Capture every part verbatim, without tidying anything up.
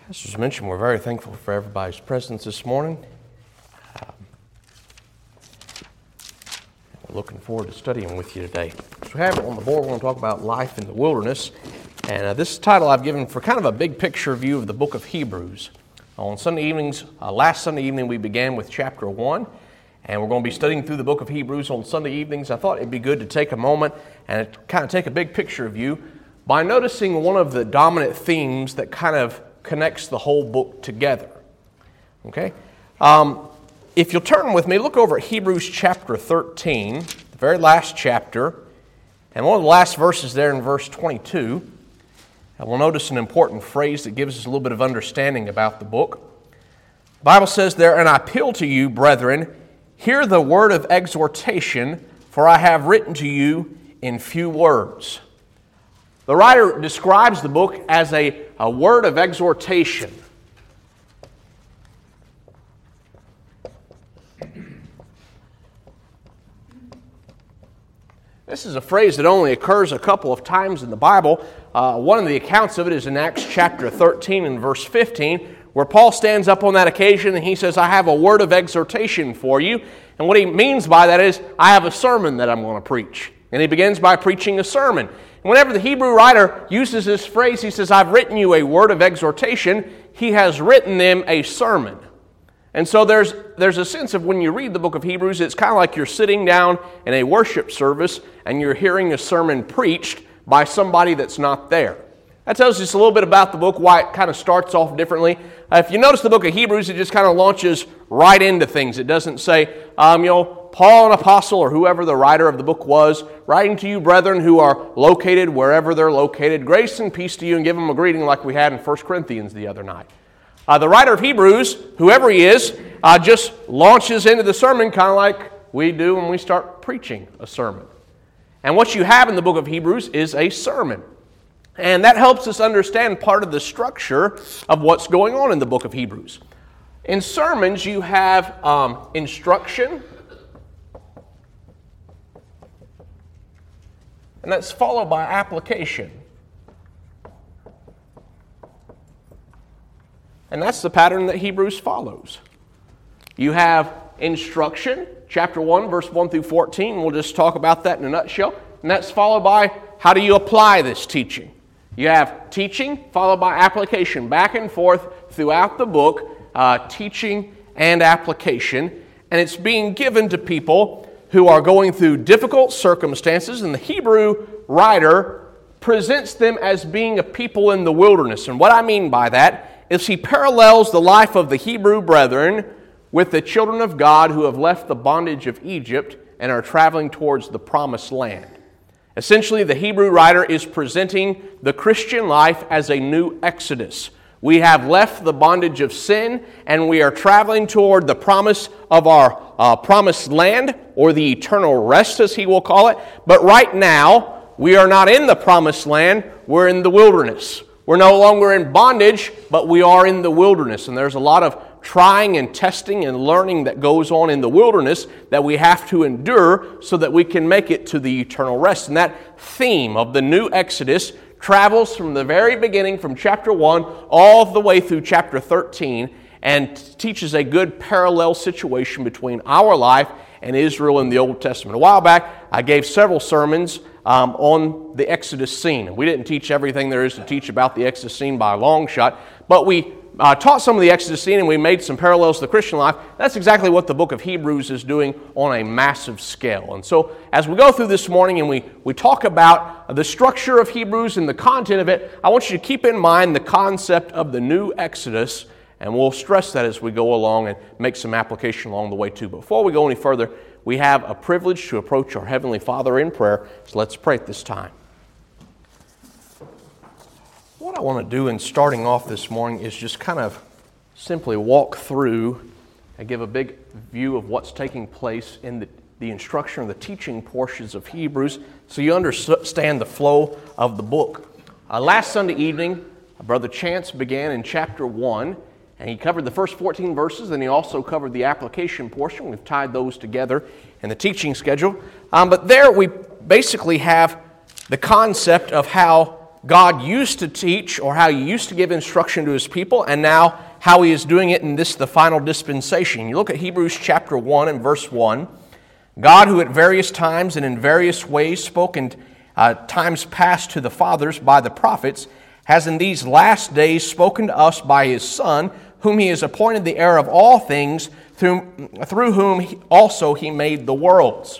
As was mentioned, we're very thankful for everybody's presence this morning. Um, we're looking forward to studying with you today. So we have it on the board. We're going to talk about life in the wilderness. And uh, this title I've given for kind of a big picture view of the book of Hebrews. On Sunday evenings, uh, last Sunday evening, we began with chapter one. And we're going to be studying through the book of Hebrews on Sunday evenings. I thought it'd be good to take a moment and kind of take a big picture view by noticing one of the dominant themes that kind of connects the whole book together. Okay? Um, if you'll turn with me, look over at Hebrews chapter thirteen, the very last chapter, and one of the last verses there in verse twenty-two. And we'll notice an important phrase that gives us a little bit of understanding about the book. The Bible says there, "And I appeal to you, brethren, hear the word of exhortation, for I have written to you in few words." The writer describes the book as a, a word of exhortation. This is a phrase that only occurs a couple of times in the Bible. Uh, one of the accounts of it is in Acts chapter thirteen and verse fifteen, where Paul stands up on that occasion and he says, "I have a word of exhortation for you." And what he means by that is, I have a sermon that I'm going to preach. And he begins by preaching a sermon. And whenever the Hebrew writer uses this phrase, he says, "I've written you a word of exhortation," he has written them a sermon. And so there's, there's a sense of when you read the book of Hebrews, it's kind of like you're sitting down in a worship service and you're hearing a sermon preached by somebody that's not there. That tells us a little bit about the book, why it kind of starts off differently. Uh, if you notice the book of Hebrews, it just kind of launches right into things. It doesn't say, um, you know, Paul, an apostle, or whoever the writer of the book was, writing to you, brethren, who are located wherever they're located, grace and peace to you, and give them a greeting like we had in First Corinthians the other night. Uh, the writer of Hebrews, whoever he is, uh, just launches into the sermon kind of like we do when we start preaching a sermon. And what you have in the book of Hebrews is a sermon. And that helps us understand part of the structure of what's going on in the book of Hebrews. In sermons, you have um, instruction, and that's followed by application. And that's the pattern that Hebrews follows. You have instruction, chapter one, verse one through fourteen. We'll just talk about that in a nutshell. And that's followed by, how do you apply this teaching? You have teaching followed by application, back and forth throughout the book, uh, teaching and application. And it's being given to people who are going through difficult circumstances. And the Hebrew writer presents them as being a people in the wilderness. And what I mean by that is he parallels the life of the Hebrew brethren with the children of God who have left the bondage of Egypt and are traveling towards the promised land. Essentially, the Hebrew writer is presenting the Christian life as a new exodus. We have left the bondage of sin and we are traveling toward the promise of our uh, promised land, or the eternal rest as he will call it. But right now, we are not in the promised land, we're in the wilderness. We're no longer in bondage, but we are in the wilderness. And there's a lot of trying and testing and learning that goes on in the wilderness that we have to endure so that we can make it to the eternal rest. And that theme of the new Exodus travels from the very beginning, from chapter one, all the way through chapter thirteen, and teaches a good parallel situation between our life and Israel in the Old Testament. A while back, I gave several sermons um, on the Exodus scene. And we didn't teach everything there is to teach about the Exodus scene by a long shot, but we Uh, taught some of the Exodus scene, and we made some parallels to the Christian life. That's exactly what the book of Hebrews is doing on a massive scale. And so as we go through this morning and we, we talk about the structure of Hebrews and the content of it, I want you to keep in mind the concept of the new Exodus, and we'll stress that as we go along and make some application along the way too. But before we go any further, we have a privilege to approach our Heavenly Father in prayer, so let's pray at this time. What I want to do in starting off this morning is just kind of simply walk through and give a big view of what's taking place in the, the instruction or the teaching portions of Hebrews so you understand the flow of the book. Uh, last Sunday evening, Brother Chance began in chapter one, and he covered the first fourteen verses, and he also covered the application portion. We've tied those together in the teaching schedule. Um, but there we basically have the concept of how God used to teach or how he used to give instruction to his people, and now how he is doing it in this, the final dispensation. You look at Hebrews chapter one and verse one. God, who at various times and in various ways spoke in uh, times past to the fathers by the prophets, has in these last days spoken to us by his Son, whom he has appointed the heir of all things, through, through whom he, also he made the worlds.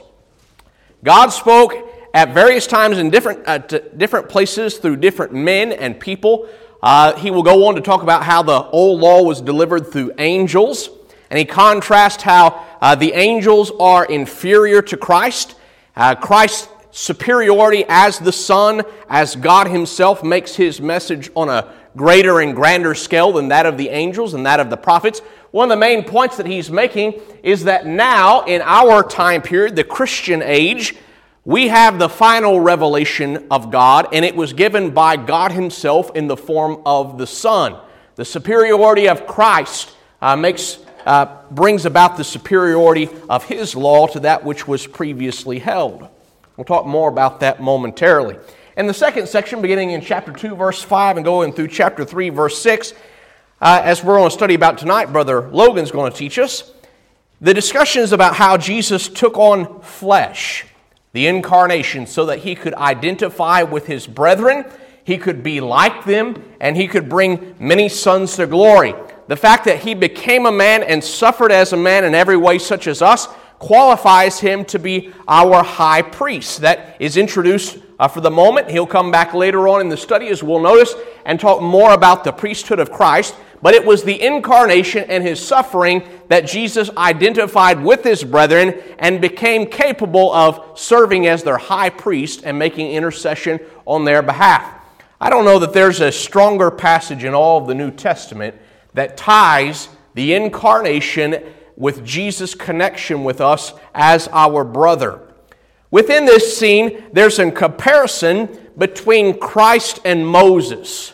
God spoke at various times in different, uh, different places through different men and people. Uh, he will go on to talk about how the old law was delivered through angels, and he contrasts how uh, the angels are inferior to Christ. Uh, Christ's superiority as the Son, as God himself, makes his message on a greater and grander scale than that of the angels and that of the prophets. One of the main points that he's making is that now, in our time period, the Christian age, we have the final revelation of God, and it was given by God himself in the form of the Son. The superiority of Christ uh, makes, uh, brings about the superiority of his law to that which was previously held. We'll talk more about that momentarily. In the second section, beginning in chapter two, verse five, and going through chapter three, verse six, uh, as we're going to study about tonight, Brother Logan's going to teach us, the discussion is about how Jesus took on flesh, the incarnation, so that he could identify with his brethren, he could be like them, and he could bring many sons to glory. The fact that he became a man and suffered as a man in every way such as us qualifies him to be our high priest. That is introduced uh, for the moment. He'll come back later on in the study, as we'll notice, and talk more about the priesthood of Christ. But it was the incarnation and his suffering that Jesus identified with his brethren and became capable of serving as their high priest and making intercession on their behalf. I don't know that there's a stronger passage in all of the New Testament that ties the incarnation with Jesus' connection with us as our brother. Within this scene, there's a comparison between Christ and Moses.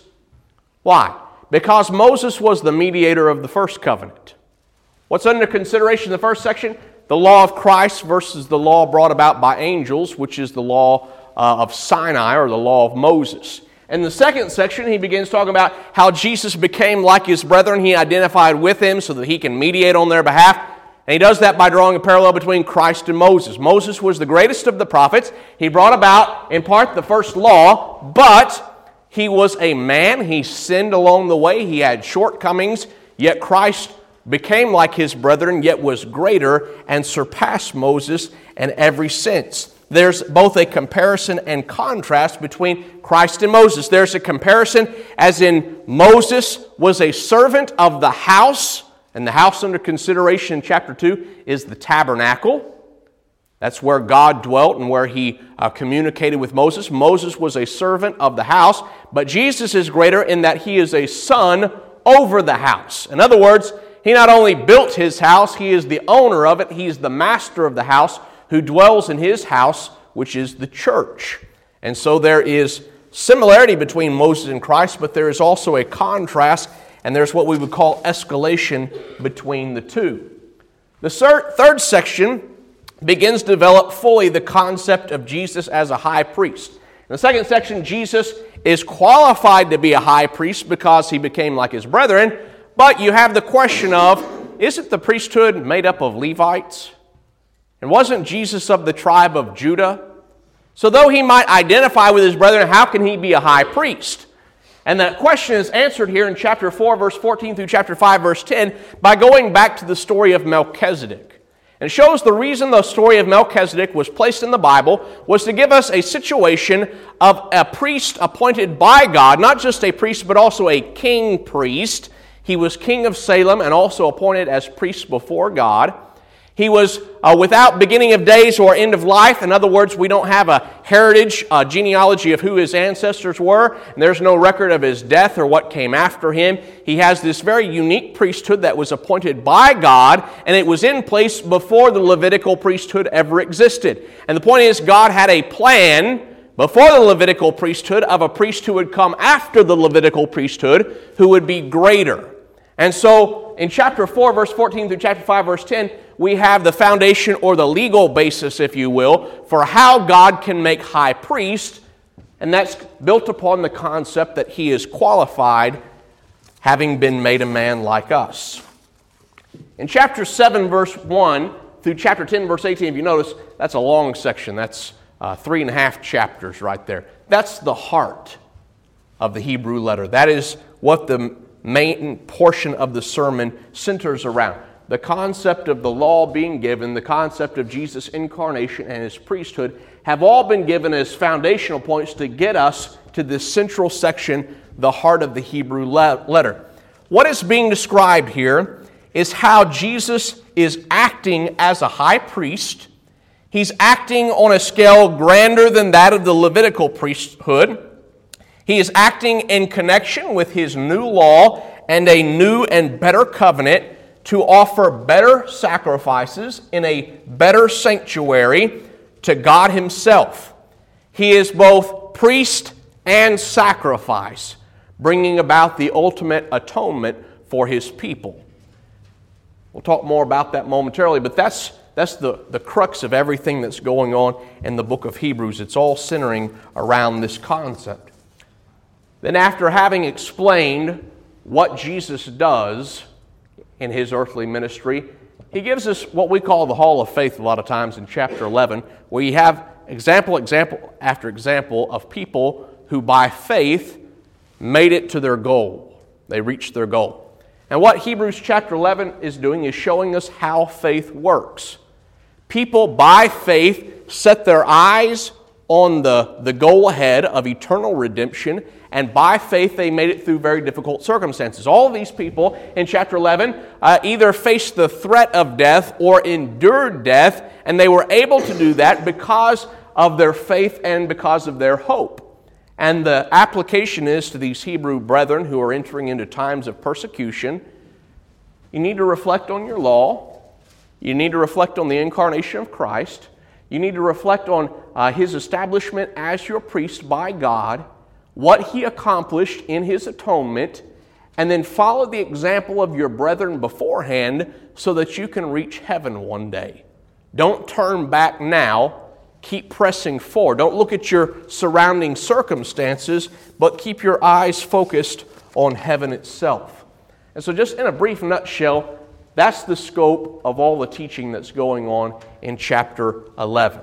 Why? Because Moses was the mediator of the first covenant. What's under consideration in the first section? The law of Christ versus the law brought about by angels, which is the law uh, of Sinai, or the law of Moses. In the second section, he begins talking about how Jesus became like his brethren. He identified with them so that he can mediate on their behalf. And he does that by drawing a parallel between Christ and Moses. Moses was the greatest of the prophets. He brought about, in part, the first law, but he was a man. He sinned along the way. He had shortcomings, yet Christ became like his brethren, yet was greater and surpassed Moses in every sense. There's both a comparison and contrast between Christ and Moses. There's a comparison as in Moses was a servant of the house, and the house under consideration in chapter two is the tabernacle. That's where God dwelt and where he uh, communicated with Moses. Moses was a servant of the house, but Jesus is greater in that he is a son over the house. In other words, he not only built his house, he is the owner of it. He's the master of the house who dwells in his house, which is the church. And so there is similarity between Moses and Christ, but there is also a contrast, and there's what we would call escalation between the two. The third section begins to develop fully the concept of Jesus as a high priest. In the second section, Jesus is qualified to be a high priest because he became like his brethren, but you have the question of, isn't the priesthood made up of Levites? And wasn't Jesus of the tribe of Judah? So though he might identify with his brethren, how can he be a high priest? And that question is answered here in chapter four, verse fourteen through chapter five, verse ten, by going back to the story of Melchizedek. And it shows the reason the story of Melchizedek was placed in the Bible was to give us a situation of a priest appointed by God, not just a priest, but also a king priest. He was king of Salem and also appointed as priest before God. He was uh, without beginning of days or end of life. In other words, we don't have a heritage, a genealogy of who his ancestors were. And there's no record of his death or what came after him. He has this very unique priesthood that was appointed by God, and it was in place before the Levitical priesthood ever existed. And the point is, God had a plan before the Levitical priesthood of a priest who would come after the Levitical priesthood who would be greater. And so in chapter four, verse fourteen through chapter five, verse ten, we have the foundation or the legal basis, if you will, for how God can make high priest. And that's built upon the concept that he is qualified, having been made a man like us. In chapter seven, verse one, through chapter ten, verse eighteen, if you notice, that's a long section. That's uh, three and a half chapters right there. That's the heart of the Hebrew letter. That is what the main portion of the sermon centers around. The concept of the law being given, the concept of Jesus' incarnation and his priesthood have all been given as foundational points to get us to this central section, the heart of the Hebrew letter. What is being described here is how Jesus is acting as a high priest. He's acting on a scale grander than that of the Levitical priesthood. He is acting in connection with his new law and a new and better covenant to offer better sacrifices in a better sanctuary to God himself. He is both priest and sacrifice, bringing about the ultimate atonement for his people. We'll talk more about that momentarily, but that's, that's the, the crux of everything that's going on in the book of Hebrews. It's all centering around this concept. Then after having explained what Jesus does in his earthly ministry, he gives us what we call the hall of faith a lot of times in chapter eleven, where you have example, example after example of people who by faith made it to their goal. They reached their goal. And what Hebrews chapter eleven is doing is showing us how faith works. People by faith set their eyes on the, the goal ahead of eternal redemption, and by faith they made it through very difficult circumstances. All of these people in chapter eleven uh, either faced the threat of death or endured death, and they were able to do that because of their faith and because of their hope. And the application is to these Hebrew brethren who are entering into times of persecution: you need to reflect on your law, you need to reflect on the incarnation of Christ, you need to reflect on uh, his establishment as your priest by God, what he accomplished in his atonement, and then follow the example of your brethren beforehand so that you can reach heaven one day. Don't turn back now. Keep pressing forward. Don't look at your surrounding circumstances, but keep your eyes focused on heaven itself. And so just in a brief nutshell, that's the scope of all the teaching that's going on in chapter eleven.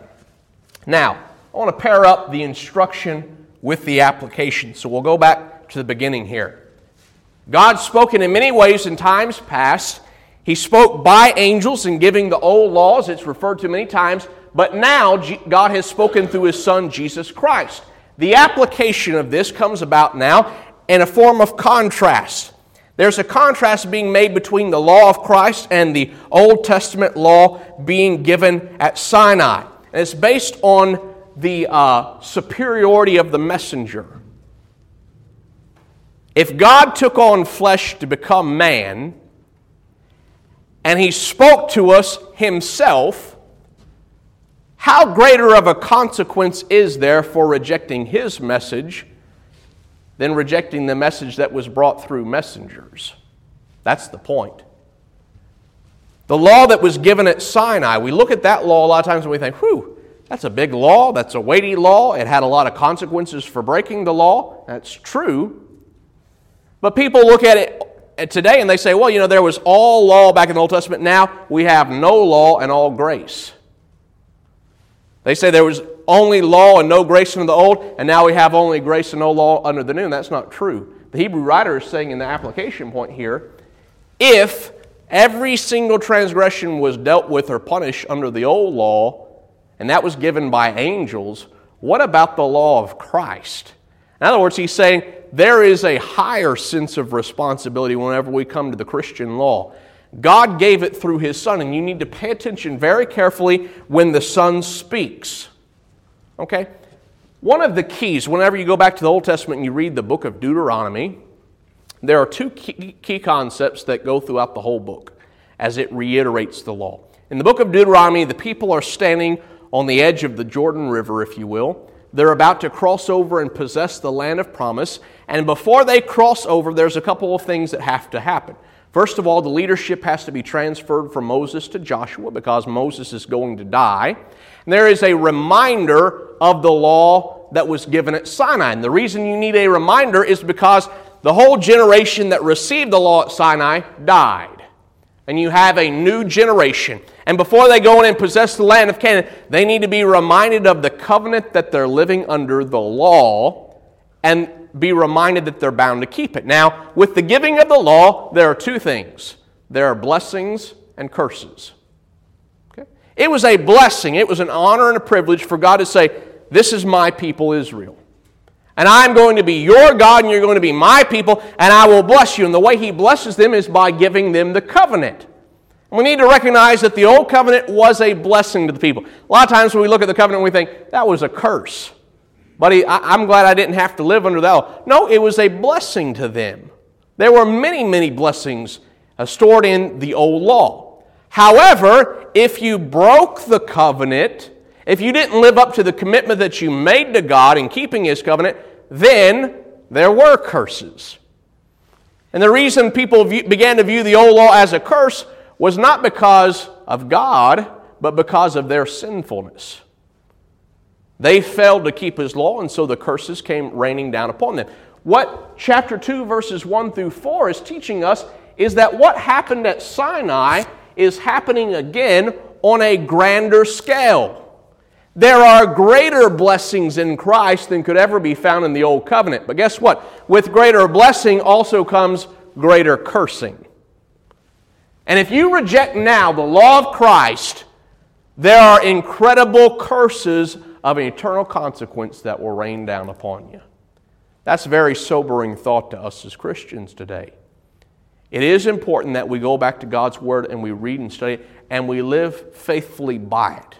Now, I want to pair up the instruction with the application. So we'll go back to the beginning here. God's spoken in many ways in times past. He spoke by angels in giving the old laws. It's referred to many times. But now God has spoken through his Son, Jesus Christ. The application of this comes about now in a form of contrast. There's a contrast being made between the law of Christ and the Old Testament law being given at Sinai. And it's based on the uh, superiority of the messenger. If God took on flesh to become man, and he spoke to us himself, how greater of a consequence is there for rejecting his message than rejecting the message that was brought through messengers? That's the point. The law that was given at Sinai, we look at that law a lot of times and we think, whew, that's a big law, that's a weighty law, it had a lot of consequences for breaking the law. That's true. But people look at it today and they say, well, you know, there was all law back in the Old Testament, now we have no law and all grace. They say there was only law and no grace under the old, and now we have only grace and no law under the new. And that's not true. The Hebrew writer is saying in the application point here, if every single transgression was dealt with or punished under the old law, and that was given by angels, what about the law of Christ? In other words, he's saying there is a higher sense of responsibility whenever we come to the Christian law. God gave it through his Son, and you need to pay attention very carefully when the Son speaks. Okay? One of the keys, whenever you go back to the Old Testament and you read the book of Deuteronomy, there are two key, key concepts that go throughout the whole book as it reiterates the law. In the book of Deuteronomy, the people are standing on the edge of the Jordan River, if you will. They're about to cross over and possess the land of promise, and before they cross over, there's a couple of things that have to happen. First of all, the leadership has to be transferred from Moses to Joshua because Moses is going to die. And there is a reminder of the law law that was given at Sinai. And the reason you need a reminder is because the whole generation that received the law at Sinai died. And you have a new generation. And before they go in and possess the land of Canaan, they need to be reminded of the covenant that they're living under the law and be reminded that they're bound to keep it. Now, with the giving of the law, there are two things. There are blessings and curses. Okay? It was a blessing. It was an honor and a privilege for God to say, this is my people Israel. And I'm going to be your God, and you're going to be my people, and I will bless you. And the way He blesses them is by giving them the covenant. And we need to recognize that the old covenant was a blessing to the people. A lot of times when we look at the covenant, we think, that was a curse. Buddy, I'm glad I didn't have to live under that law. No, it was a blessing to them. There were many, many blessings stored in the old law. However, if you broke the covenant, if you didn't live up to the commitment that you made to God in keeping His covenant, then there were curses. And the reason people view, began to view the old law as a curse was not because of God, but because of their sinfulness. They failed to keep His law, and so the curses came raining down upon them. What chapter two, verses one through four is teaching us is that what happened at Sinai is happening again on a grander scale. There are greater blessings in Christ than could ever be found in the Old Covenant. But guess what? With greater blessing also comes greater cursing. And if you reject now the law of Christ, there are incredible curses of eternal consequence that will rain down upon you. That's a very sobering thought to us as Christians today. It is important that we go back to God's Word and we read and study it, and we live faithfully by it.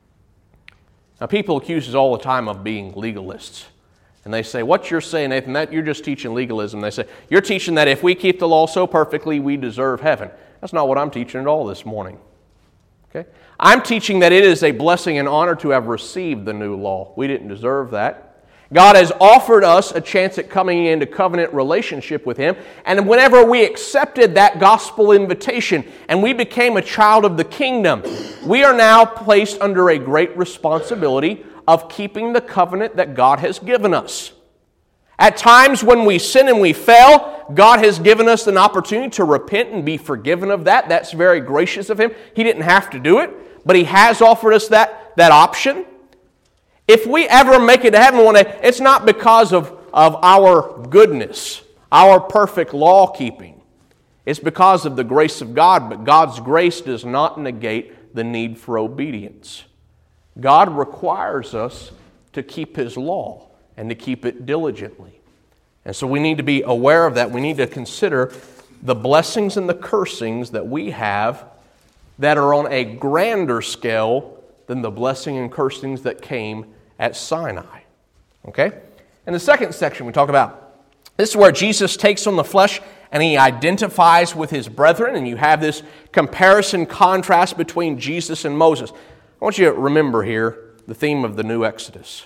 Now, people accuse us all the time of being legalists. And they say, what you're saying, Nathan, that you're just teaching legalism. They say, you're teaching that if we keep the law so perfectly, we deserve heaven. That's not what I'm teaching at all this morning. Okay? I'm teaching that it is a blessing and honor to have received the new law. We didn't deserve that. God has offered us a chance at coming into covenant relationship with Him. And whenever we accepted that gospel invitation and we became a child of the kingdom, we are now placed under a great responsibility of keeping the covenant that God has given us. At times when we sin and we fail, God has given us an opportunity to repent and be forgiven of that. That's very gracious of Him. He didn't have to do it, but He has offered us that, that option. If we ever make it to heaven one day, it's not because of, of our goodness, our perfect law keeping. It's because of the grace of God, but God's grace does not negate the need for obedience. God requires us to keep His law and to keep it diligently. And so we need to be aware of that. We need to consider the blessings and the cursings that we have that are on a grander scale than the blessing and cursings that came at Sinai. Okay? In the second section we talk about, this is where Jesus takes on the flesh and He identifies with His brethren, and you have this comparison contrast between Jesus and Moses. I want you to remember here the theme of the new Exodus.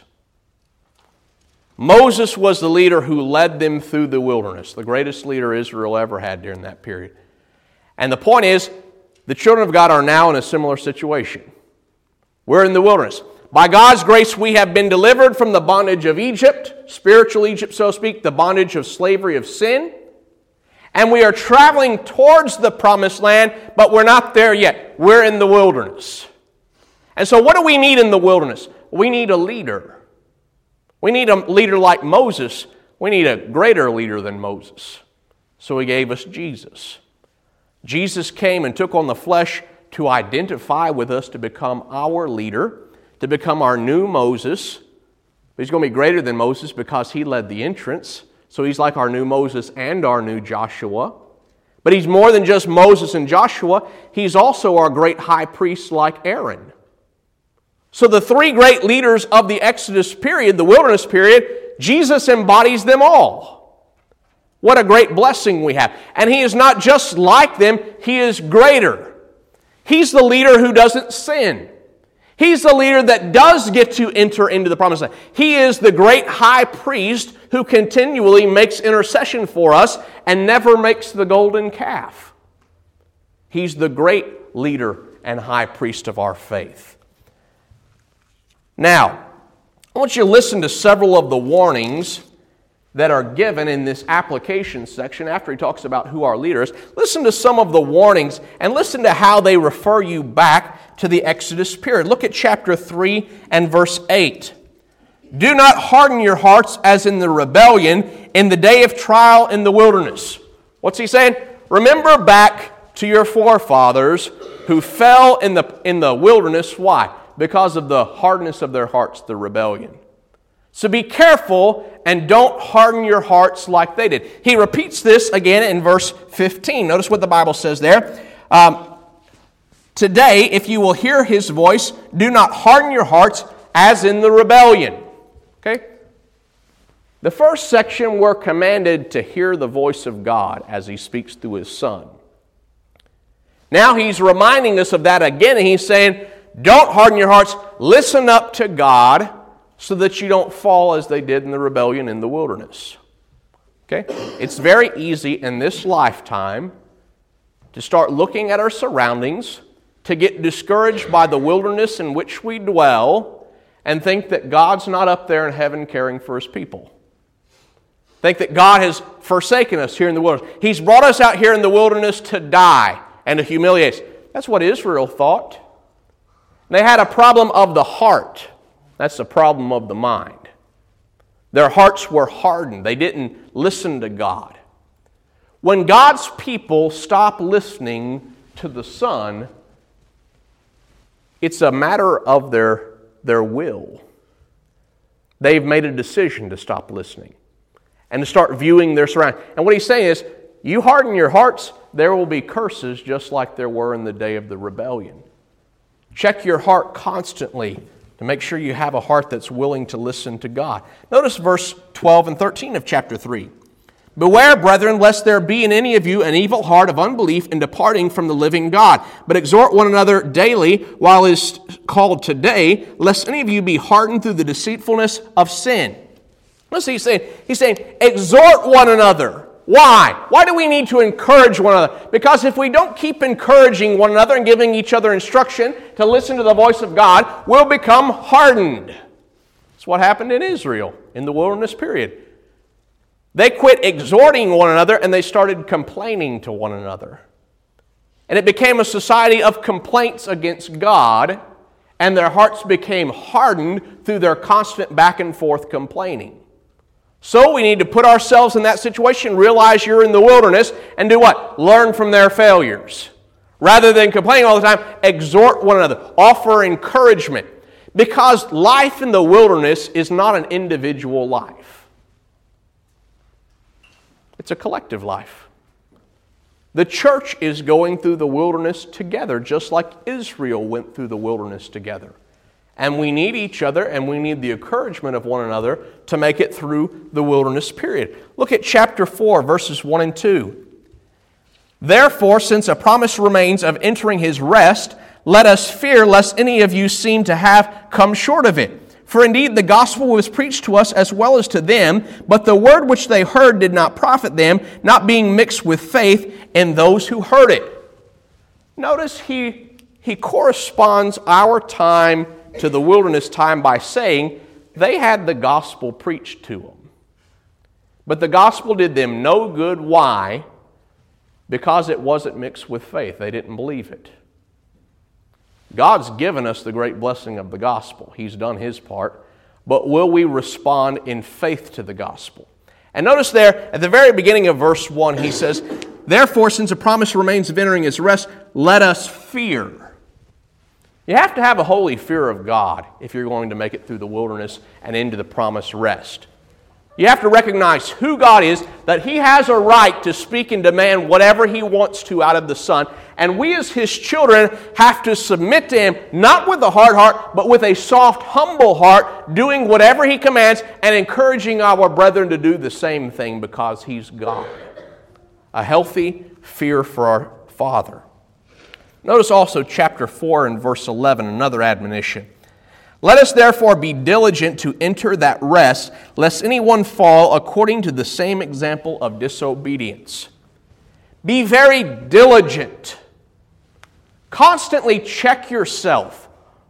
Moses was the leader who led them through the wilderness, the greatest leader Israel ever had during that period. And the point is, the children of God are now in a similar situation. We're in the wilderness. By God's grace, we have been delivered from the bondage of Egypt, spiritual Egypt, so to speak, the bondage of slavery of sin. And we are traveling towards the promised land, but we're not there yet. We're in the wilderness. And so what do we need in the wilderness? We need a leader. We need a leader like Moses. We need a greater leader than Moses. So He gave us Jesus. Jesus came and took on the flesh to identify with us, to become our leader, to become our new Moses. But He's going to be greater than Moses because He led the entrance. So He's like our new Moses and our new Joshua. But He's more than just Moses and Joshua. He's also our great high priest like Aaron. So the three great leaders of the Exodus period, the wilderness period, Jesus embodies them all. What a great blessing we have. And He is not just like them, He is greater. He's the leader who doesn't sin. He's the leader that does get to enter into the promised land. He is the great high priest who continually makes intercession for us and never makes the golden calf. He's the great leader and high priest of our faith. Now, I want you to listen to several of the warnings that are given in this application section after he talks about who our leader is. Listen to some of the warnings and listen to how they refer you back to the Exodus period. Look at chapter three and verse eight. Do not harden your hearts as in the rebellion in the day of trial in the wilderness. What's he saying? Remember back to your forefathers who fell in the, in the wilderness. Why? Because of the hardness of their hearts, the rebellion. So be careful and don't harden your hearts like they did. He repeats this again in verse fifteen. Notice what the Bible says there. Um, Today, if you will hear His voice, do not harden your hearts as in the rebellion. Okay? The first section, we're commanded to hear the voice of God as He speaks through His Son. Now He's reminding us of that again, and He's saying, don't harden your hearts. Listen up to God so that you don't fall as they did in the rebellion in the wilderness. Okay? It's very easy in this lifetime to start looking at our surroundings, to get discouraged by the wilderness in which we dwell, and think that God's not up there in heaven caring for His people. Think that God has forsaken us here in the wilderness. He's brought us out here in the wilderness to die and to humiliate us. That's what Israel thought. They had a problem of the heart. That's the problem of the mind. Their hearts were hardened. They didn't listen to God. When God's people stop listening to the Son, it's a matter of their, their will. They've made a decision to stop listening and to start viewing their surroundings. And what He's saying is, you harden your hearts, there will be curses just like there were in the day of the rebellion. Check your heart constantly to make sure you have a heart that's willing to listen to God. Notice verse twelve and thirteen of chapter three. Beware, brethren, lest there be in any of you an evil heart of unbelief in departing from the living God. But exhort one another daily, while it is called today, lest any of you be hardened through the deceitfulness of sin. Listen, he's saying, he's saying, exhort one another. Why? Why do we need to encourage one another? Because if we don't keep encouraging one another and giving each other instruction to listen to the voice of God, we'll become hardened. That's what happened in Israel in the wilderness period. They quit exhorting one another and they started complaining to one another. And it became a society of complaints against God, and their hearts became hardened through their constant back and forth complaining. So we need to put ourselves in that situation, realize you're in the wilderness, and do what? Learn from their failures. Rather than complaining all the time, exhort one another. Offer encouragement. Because life in the wilderness is not an individual life. It's a collective life. The church is going through the wilderness together, just like Israel went through the wilderness together. And we need each other, and we need the encouragement of one another to make it through the wilderness period. Look at chapter four, verses one and two. Therefore, since a promise remains of entering His rest, let us fear lest any of you seem to have come short of it. For indeed the gospel was preached to us as well as to them, but the word which they heard did not profit them, not being mixed with faith in those who heard it. Notice he, he corresponds our time to the wilderness time by saying they had the gospel preached to them. But the gospel did them no good. Why? Because it wasn't mixed with faith. They didn't believe it. God's given us the great blessing of the gospel. He's done His part. But will we respond in faith to the gospel? And notice there, at the very beginning of verse one, he says, therefore, since a promise remains of entering His rest, let us fear. You have to have a holy fear of God if you're going to make it through the wilderness and into the promised rest. You have to recognize who God is, that He has a right to speak and demand whatever He wants to out of the Son. And we as His children have to submit to Him, not with a hard heart, but with a soft, humble heart, doing whatever He commands and encouraging our brethren to do the same thing because He's God. A healthy fear for our Father. Notice also chapter four and verse eleven, another admonition. Let us therefore be diligent to enter that rest, lest anyone fall according to the same example of disobedience. Be very diligent. Constantly check yourself.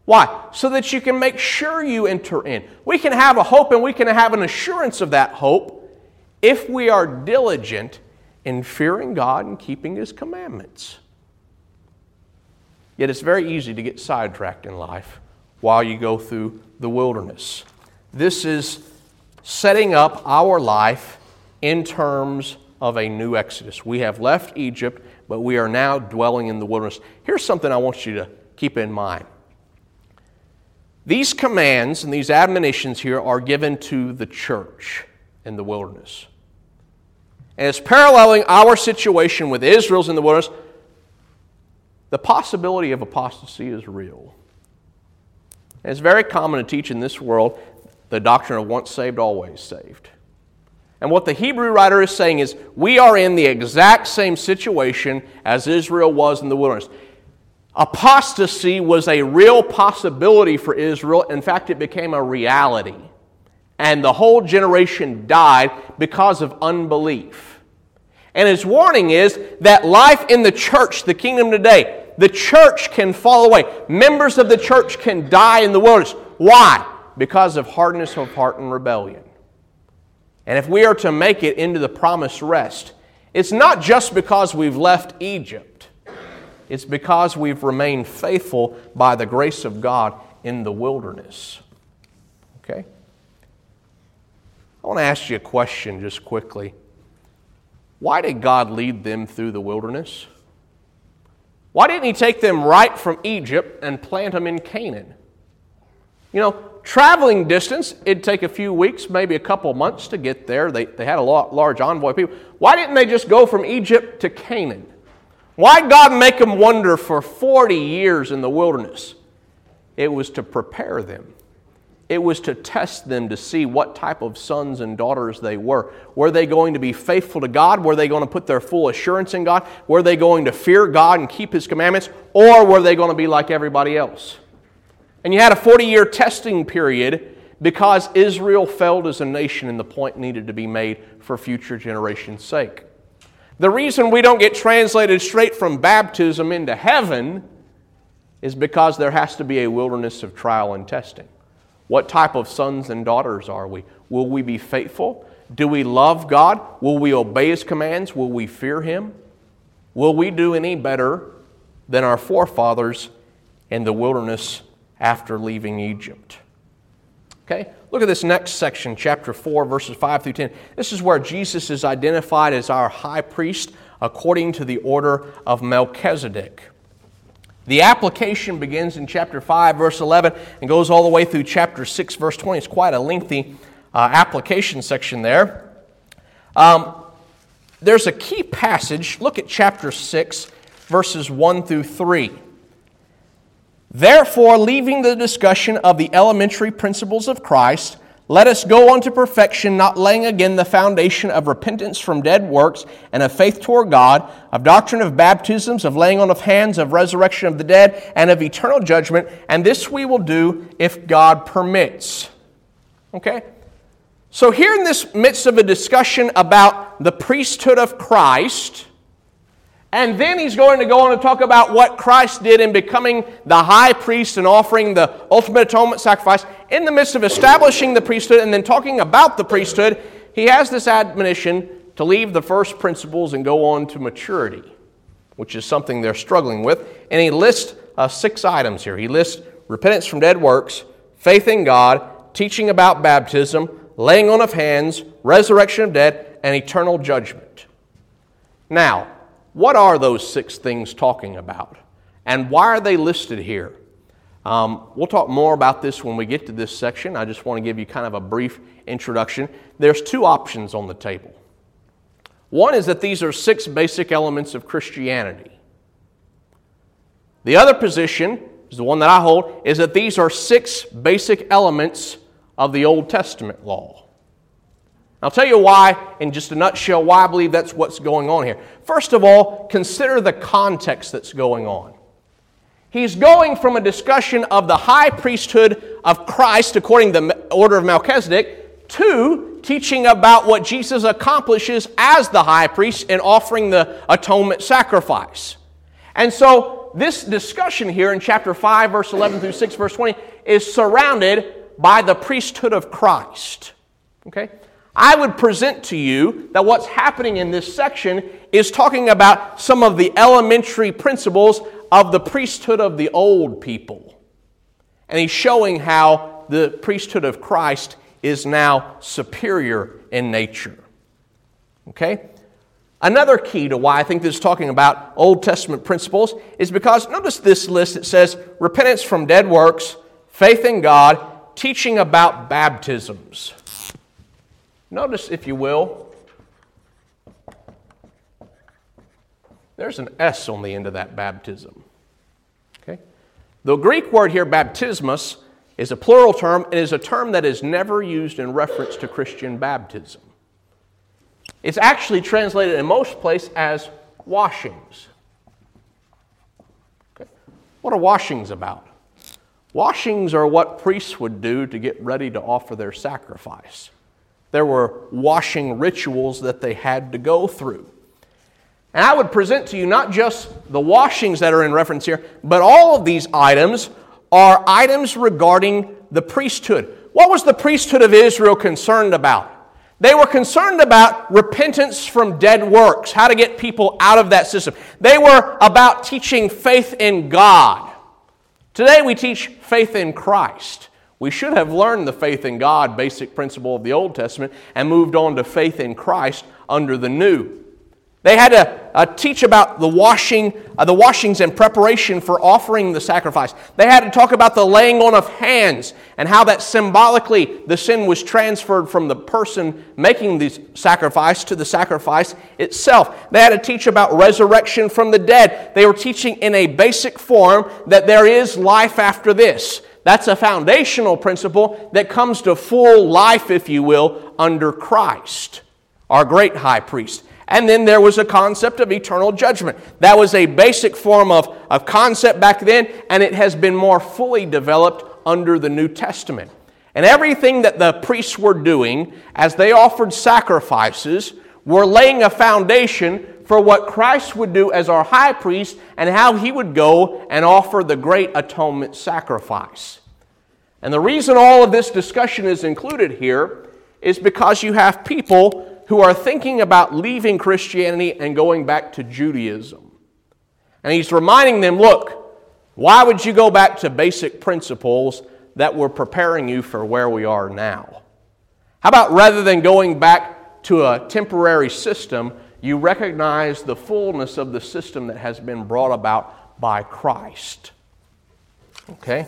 Why? So that you can make sure you enter in. We can have a hope and we can have an assurance of that hope if we are diligent in fearing God and keeping His commandments. Yet it's very easy to get sidetracked in life while you go through the wilderness. This is setting up our life in terms of a new Exodus. We have left Egypt, but we are now dwelling in the wilderness. Here's something I want you to keep in mind. These commands and these admonitions here are given to the church in the wilderness. And it's paralleling our situation with Israel's in the wilderness. The possibility of apostasy is real. And it's very common to teach in this world the doctrine of once saved, always saved. And what the Hebrew writer is saying is we are in the exact same situation as Israel was in the wilderness. Apostasy was a real possibility for Israel. In fact, it became a reality. And the whole generation died because of unbelief. And his warning is that life in the church, the kingdom today, the church can fall away. Members of the church can die in the wilderness. Why? Because of hardness of heart and rebellion. And if we are to make it into the promised rest, it's not just because we've left Egypt. It's because we've remained faithful by the grace of God in the wilderness. Okay? I want to ask you a question just quickly. Why did God lead them through the wilderness? Why didn't He take them right from Egypt and plant them in Canaan? You know, traveling distance, it'd take a few weeks, maybe a couple months to get there. They, they had a lot, large envoy of people. Why didn't they just go from Egypt to Canaan? Why did God make them wander for forty years in the wilderness? It was to prepare them. It was to test them to see what type of sons and daughters they were. Were they going to be faithful to God? Were they going to put their full assurance in God? Were they going to fear God and keep His commandments? Or were they going to be like everybody else? And you had a forty-year testing period because Israel failed as a nation and the point needed to be made for future generations' sake. The reason we don't get translated straight from baptism into heaven is because there has to be a wilderness of trial and testing. What type of sons and daughters are we? Will we be faithful? Do we love God? Will we obey His commands? Will we fear Him? Will we do any better than our forefathers in the wilderness after leaving Egypt? Okay, look at this next section, chapter four, verses five through ten. This is where Jesus is identified as our high priest according to the order of Melchizedek. The application begins in chapter five, verse eleven, and goes all the way through chapter six, verse twenty. It's quite a lengthy uh, application section there. Um, there's a key passage. Look at chapter six, verses one through three. Therefore, leaving the discussion of the elementary principles of Christ, let us go on to perfection, not laying again the foundation of repentance from dead works and of faith toward God, of doctrine of baptisms, of laying on of hands, of resurrection of the dead, and of eternal judgment. And this we will do if God permits. Okay? So here in this midst of a discussion about the priesthood of Christ, and then he's going to go on to talk about what Christ did in becoming the high priest and offering the ultimate atonement sacrifice. In the midst of establishing the priesthood and then talking about the priesthood, he has this admonition to leave the first principles and go on to maturity, which is something they're struggling with. And he lists uh, six items here. He lists repentance from dead works, faith in God, teaching about baptism, laying on of hands, resurrection of dead, and eternal judgment. Now, what are those six things talking about? And why are they listed here? Um, we'll talk more about this when we get to this section. I just want to give you kind of a brief introduction. There's two options on the table. One is that these are six basic elements of Christianity. The other position, is the one that I hold, is that these are six basic elements of the Old Testament law. I'll tell you why, in just a nutshell, why I believe that's what's going on here. First of all, consider the context that's going on. He's going from a discussion of the high priesthood of Christ, according to the order of Melchizedek, to teaching about what Jesus accomplishes as the high priest in offering the atonement sacrifice. And so, Well, this discussion here in chapter five, verse eleven through six, verse twenty, is surrounded by the priesthood of Christ. Okay? I would present to you that what's happening in this section is talking about some of the elementary principles of the priesthood of the old people. And he's showing how the priesthood of Christ is now superior in nature. Okay? Another key to why I think this is talking about Old Testament principles is because, notice this list. It says repentance from dead works, faith in God, teaching about baptisms. Notice, if you will, there's an S on the end of that baptism. Okay? The Greek word here, baptismos, is a plural term and is a term that is never used in reference to Christian baptism. It's actually translated in most places as washings. Okay. What are washings about? Washings are what priests would do to get ready to offer their sacrifice. There were washing rituals that they had to go through. And I would present to you not just the washings that are in reference here, but all of these items are items regarding the priesthood. What was the priesthood of Israel concerned about? They were concerned about repentance from dead works, how to get people out of that system. They were about teaching faith in God. Today we teach faith in Christ. We should have learned the faith in God basic principle of the Old Testament and moved on to faith in Christ under the New. They had to uh, teach about the washing, uh, the washings in preparation for offering the sacrifice. They had to talk about the laying on of hands and how that symbolically the sin was transferred from the person making the sacrifice to the sacrifice itself. They had to teach about resurrection from the dead. They were teaching in a basic form that there is life after this. That's a foundational principle that comes to full life, if you will, under Christ, our great high priest. And then there was a concept of eternal judgment. That was a basic form of, of concept back then, and it has been more fully developed under the New Testament. And everything that the priests were doing as they offered sacrifices were laying a foundation for what Christ would do as our high priest and how he would go and offer the great atonement sacrifice. And the reason all of this discussion is included here is because you have people who are thinking about leaving Christianity and going back to Judaism. And he's reminding them, look, why would you go back to basic principles that were preparing you for where we are now? How about rather than going back to a temporary system, you recognize the fullness of the system that has been brought about by Christ? Okay?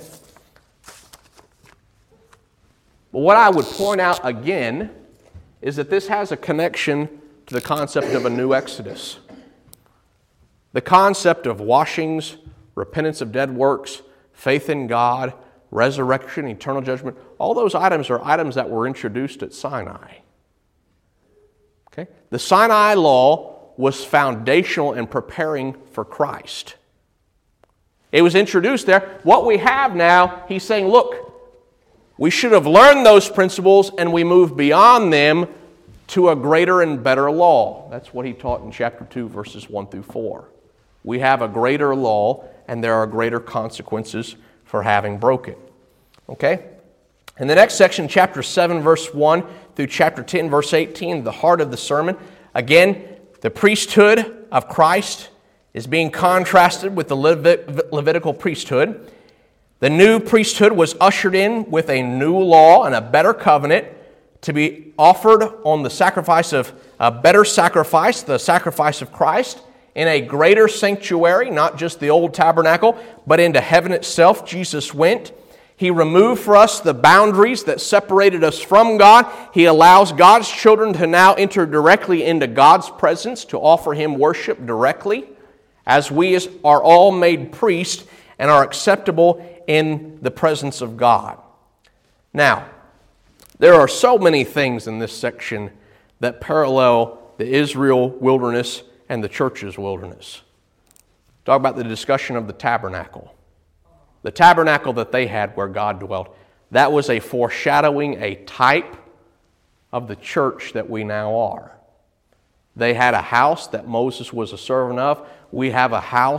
But what I would point out again is that this has a connection to the concept of a new Exodus. The concept of washings, repentance of dead works, faith in God, resurrection, eternal judgment, all those items are items that were introduced at Sinai. Okay? The Sinai law was foundational in preparing for Christ. It was introduced there. What we have now, he's saying, look, we should have learned those principles and we move beyond them to a greater and better law. That's what he taught in chapter two, verses one through four. We have a greater law and there are greater consequences for having broken. Okay? In the next section, chapter seven, verse one through chapter ten, verse eighteen, the heart of the sermon, again, the priesthood of Christ is being contrasted with the Levit- Levitical priesthood. The new priesthood was ushered in with a new law and a better covenant to be offered on the sacrifice of a better sacrifice, the sacrifice of Christ, in a greater sanctuary, not just the old tabernacle, but into heaven itself. Jesus went. He removed for us the boundaries that separated us from God. He allows God's children to now enter directly into God's presence to offer Him worship directly, as we are all made priests and are acceptable in the presence of God. Now, there are so many things in this section that parallel the Israel wilderness and the church's wilderness. Talk about the discussion of the tabernacle. The tabernacle that they had where God dwelt, that was a foreshadowing, a type of the church that we now are. They had a house that Moses was a servant of. We have a house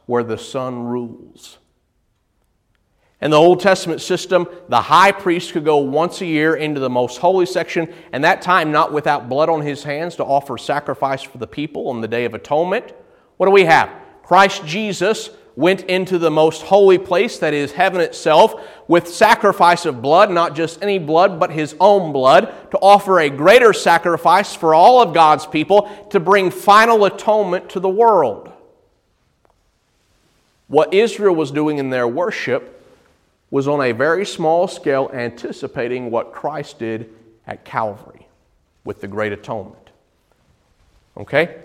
where the Son rules. In the Old Testament system, the high priest could go once a year into the most holy section, and that time not without blood on his hands, to offer sacrifice for the people on the Day of Atonement. What do we have? Christ Jesus went into the most holy place, that is heaven itself, with sacrifice of blood, not just any blood, but His own blood, to offer a greater sacrifice for all of God's people, to bring final atonement to the world. What Israel was doing in their worship was on a very small scale anticipating what Christ did at Calvary with the Great Atonement. Okay?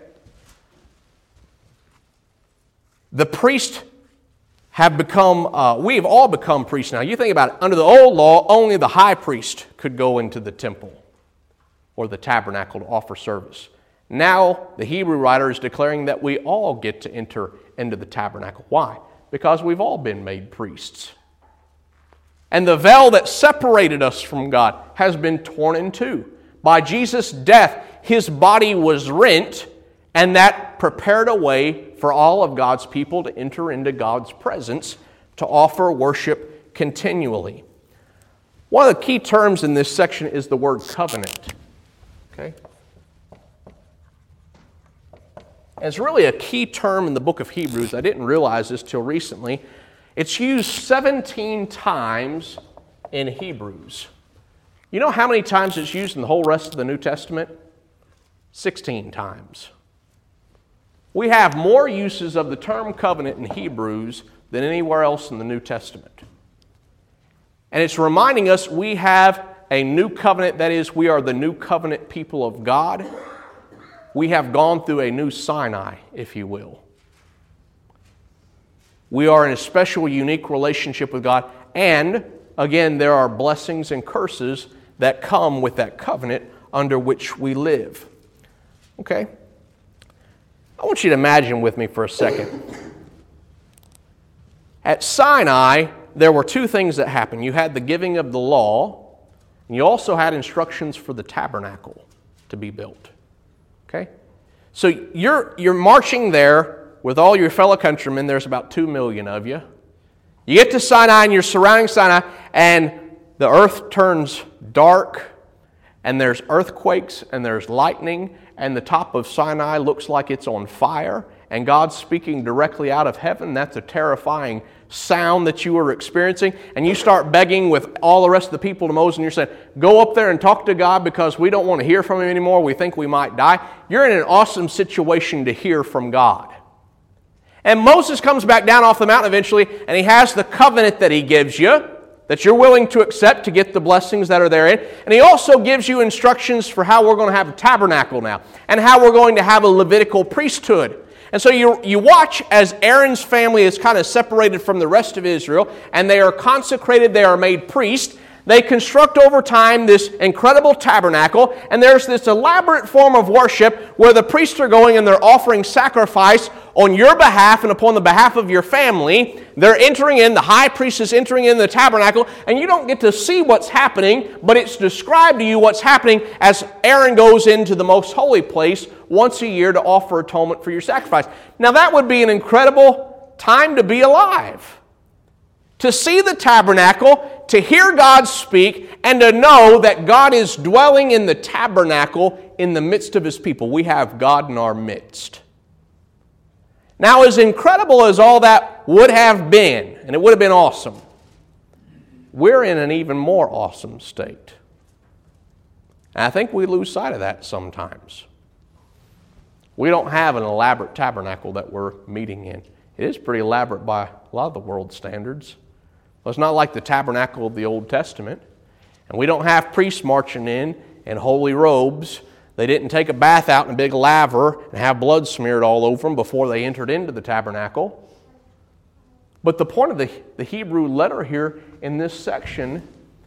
The priests have become, uh, we've all become priests now. You think about it, under the old law, only the high priest could go into the temple or the tabernacle to offer service. Now, the Hebrew writer is declaring that we all get to enter into the tabernacle. Why? Because we've all been made priests. And the veil that separated us from God has been torn in two. By Jesus' death, His body was rent, and that prepared a way for all of God's people to enter into God's presence to offer worship continually. One of the key terms in this section is the word covenant. Okay? And it's really a key term in the book of Hebrews. I didn't realize this till recently. It's used seventeen times in Hebrews. You know how many times it's used in the whole rest of the New Testament? sixteen times. We have more uses of the term covenant in Hebrews than anywhere else in the New Testament. And it's reminding us we have a new covenant, that is, we are the new covenant people of God. We have gone through a new Sinai, if you will. We are in a special, unique relationship with God. And, again, there are blessings and curses that come with that covenant under which we live. Okay? I want you to imagine with me for a second. At Sinai, there were two things that happened. You had the giving of the law, and you also had instructions for the tabernacle to be built. Okay? So you're, you're marching there with all your fellow countrymen. There's about two million of you. You get to Sinai and you're surrounding Sinai, and the earth turns dark, and there's earthquakes, and there's lightning, and the top of Sinai looks like it's on fire, and God's speaking directly out of heaven. That's a terrifying sound that you are experiencing, and you start begging with all the rest of the people to Moses, and you're saying, go up there and talk to God because we don't want to hear from Him anymore. We think we might die. You're in an awesome situation to hear from God. And Moses comes back down off the mountain eventually, and he has the covenant that he gives you, that you're willing to accept to get the blessings that are therein. And he also gives you instructions for how we're going to have a tabernacle now, and how we're going to have a Levitical priesthood. And so you, you watch as Aaron's family is kind of separated from the rest of Israel, and they are consecrated, they are made priests. They construct over time this incredible tabernacle, and there's this elaborate form of worship where the priests are going and they're offering sacrifice on your behalf and upon the behalf of your family. They're entering in, the high priest is entering in the tabernacle, and you don't get to see what's happening, but it's described to you what's happening as Aaron goes into the most holy place once a year to offer atonement for your sacrifice. Now that would be an incredible time to be alive. To see the tabernacle, to hear God speak, and to know that God is dwelling in the tabernacle in the midst of His people. We have God in our midst. Now, as incredible as all that would have been, and it would have been awesome, we're in an even more awesome state. And I think we lose sight of that sometimes. We don't have an elaborate tabernacle that we're meeting in. It is pretty elaborate by a lot of the world standards. Well, it's not like the tabernacle of the Old Testament. And we don't have priests marching in in holy robes. They didn't take a bath out in a big laver and have blood smeared all over them before they entered into the tabernacle. But the point of the, the Hebrew letter here in this section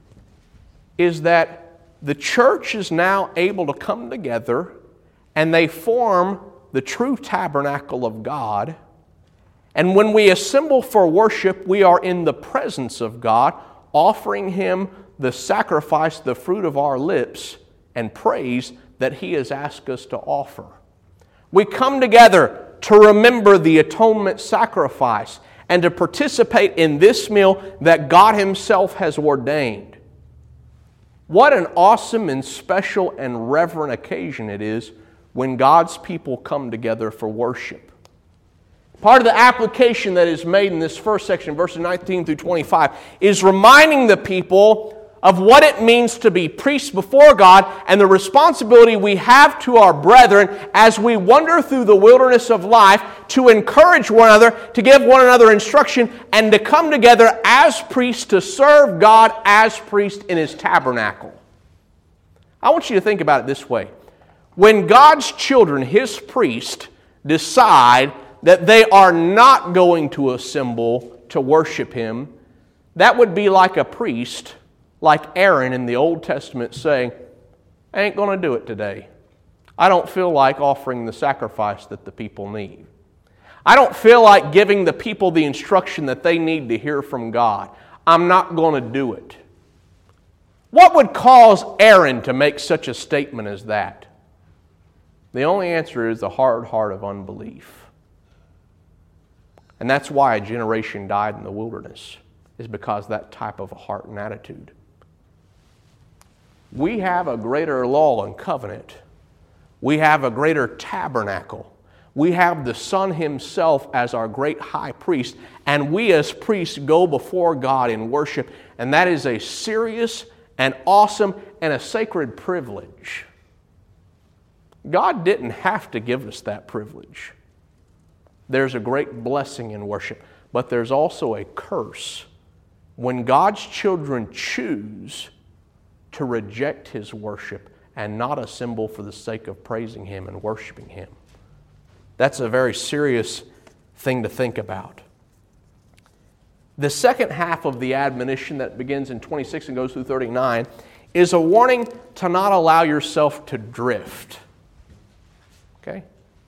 is that the church is now able to come together and they form the true tabernacle of God. And when we assemble for worship, we are in the presence of God, offering Him the sacrifice, the fruit of our lips, and praise that He has asked us to offer. We come together to remember the atonement sacrifice and to participate in this meal that God Himself has ordained. What an awesome and special and reverent occasion it is when God's people come together for worship. Part of the application that is made in this first section, verses nineteen through twenty-five, is reminding the people of what it means to be priests before God and the responsibility we have to our brethren as we wander through the wilderness of life to encourage one another, to give one another instruction, and to come together as priests to serve God as priests in His tabernacle. I want you to think about it this way. When God's children, His priests, decide that they are not going to assemble to worship Him, that would be like a priest, like Aaron in the Old Testament, saying, I ain't going to do it today. I don't feel like offering the sacrifice that the people need. I don't feel like giving the people the instruction that they need to hear from God. I'm not going to do it. What would cause Aaron to make such a statement as that? The only answer is the hard heart of unbelief. And that's why a generation died in the wilderness, is because of that type of a heart and attitude. We have a greater law and covenant. We have a greater tabernacle. We have the Son Himself as our great high priest, and we as priests go before God in worship, and that is a serious and awesome and a sacred privilege. God didn't have to give us that privilege. There's a great blessing in worship, but there's also a curse when God's children choose to reject His worship and not assemble for the sake of praising Him and worshiping Him. That's a very serious thing to think about. The second half of the admonition that begins in twenty-six and goes through thirty-nine is a warning to not allow yourself to drift. Okay?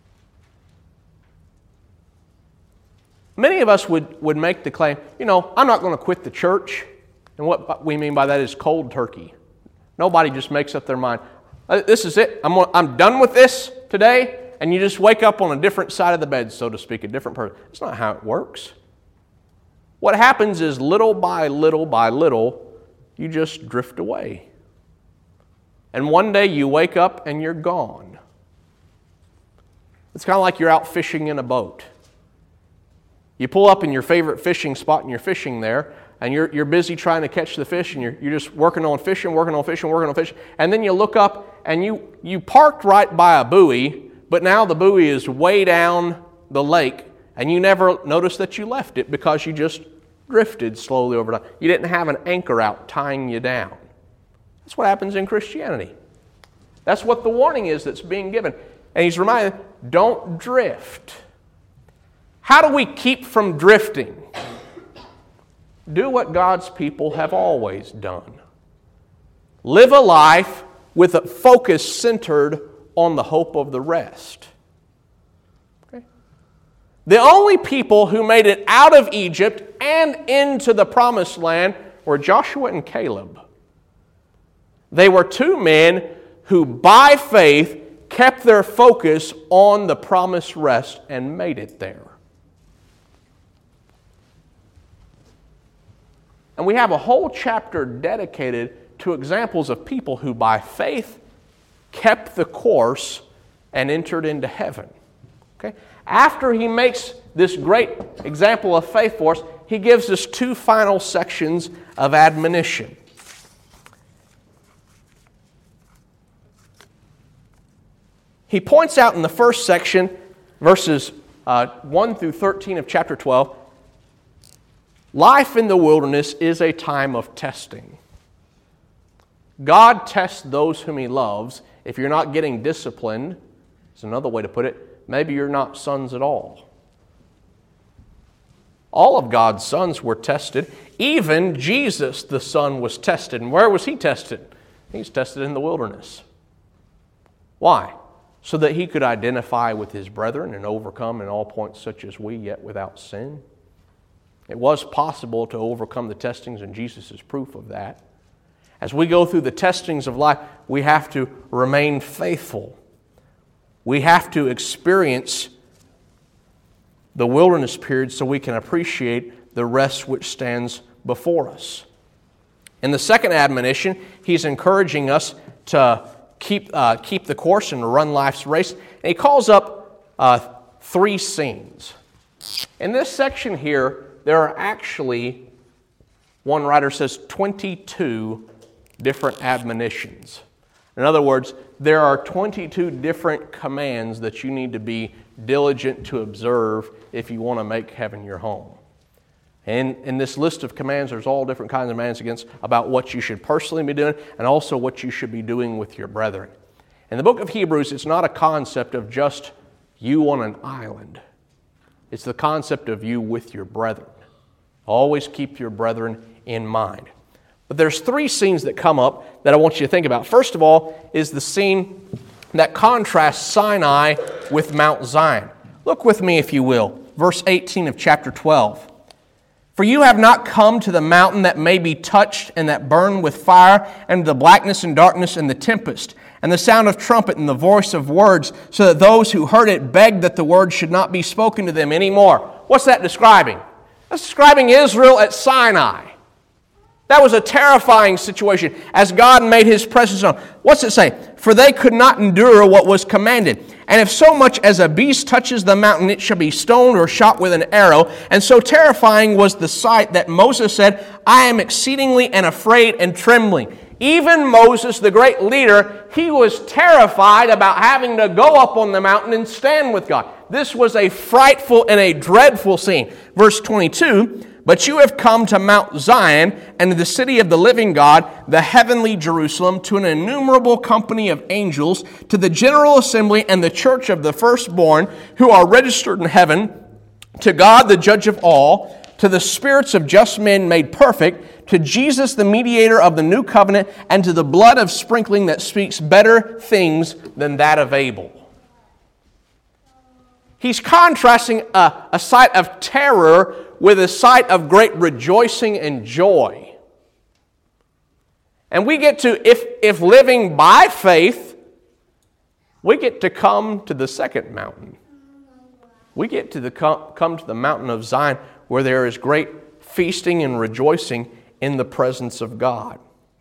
Many of us would, would make the claim, you know, I'm not going to quit the church. And what we mean by that is cold turkey. Nobody just makes up their mind, this is it, I'm, gonna, I'm done with this today, and you just wake up on a different side of the bed, so to speak, a different person. It's not how it works. What happens is little by little by little, you just drift away. And one day you wake up and you're gone. It's kind of like you're out fishing in a boat. You pull up in your favorite fishing spot and you're fishing there, and you're, you're busy trying to catch the fish, and you're, you're just working on fishing, working on fishing, working on fishing, and then you look up and you, you parked right by a buoy, but now the buoy is way down the lake, and you never noticed that you left it because you just drifted slowly over time. You didn't have an anchor out tying you down. That's what happens in Christianity. That's what the warning is that's being given. And He's reminding, don't drift. How do we keep from drifting? Do what God's people have always done. Live a life with a focus centered on the hope of the rest. Okay? The only people who made it out of Egypt and into the promised land were Joshua and Caleb. They were two men who by faith kept their focus on the promised rest and made it there. And we have a whole chapter dedicated to examples of people who by faith kept the course and entered into heaven. Okay? After he makes this great example of faith for us, he gives us two final sections of admonition. He points out in the first section, verses uh, one through thirteen of chapter twelve, life in the wilderness is a time of testing. God tests those whom He loves. If you're not getting disciplined, it's another way to put it, maybe you're not sons at all. All of God's sons were tested. Even Jesus, the Son, was tested. And where was He tested? He's tested in the wilderness. Why? So that He could identify with His brethren and overcome in all points such as we, yet without sin. It was possible to overcome the testings, and Jesus is proof of that. As we go through the testings of life, we have to remain faithful. We have to experience the wilderness period so we can appreciate the rest which stands before us. In the second admonition, he's encouraging us to keep uh, keep the course and to run life's race. And he calls up uh, three scenes. In this section here, there are actually, one writer says, twenty-two different admonitions. In other words, there are twenty-two different commands that you need to be diligent to observe if you want to make heaven your home. And in this list of commands, there's all different kinds of commands against about what you should personally be doing and also what you should be doing with your brethren. In the book of Hebrews, it's not a concept of just you on an island. It's the concept of you with your brethren. Always keep your brethren in mind. But there's three scenes that come up that I want you to think about. First of all is the scene that contrasts Sinai with Mount Zion. Look with me, if you will, verse eighteen of chapter twelve. For you have not come to the mountain that may be touched and that burn with fire, and the blackness and darkness and the tempest, and the sound of trumpet and the voice of words, so that those who heard it begged that the word should not be spoken to them anymore. What's that describing? That's describing Israel at Sinai. That was a terrifying situation as God made His presence known. What's it say? For they could not endure what was commanded. And if so much as a beast touches the mountain, it shall be stoned or shot with an arrow. And so terrifying was the sight that Moses said, I am exceedingly and afraid and trembling. Even Moses, the great leader, he was terrified about having to go up on the mountain and stand with God. This was a frightful and a dreadful scene. Verse twenty-two, but you have come to Mount Zion and to the city of the living God, the heavenly Jerusalem, to an innumerable company of angels, to the general assembly and the church of the firstborn who are registered in heaven, to God the judge of all, to the spirits of just men made perfect, to Jesus the mediator of the new covenant, and to the blood of sprinkling that speaks better things than that of Abel. He's contrasting a, a sight of terror with a sight of great rejoicing and joy. And we get to, if, if living by faith, we get to come to the second mountain. We get to the, come to the mountain of Zion where there is great feasting and rejoicing in the presence of God.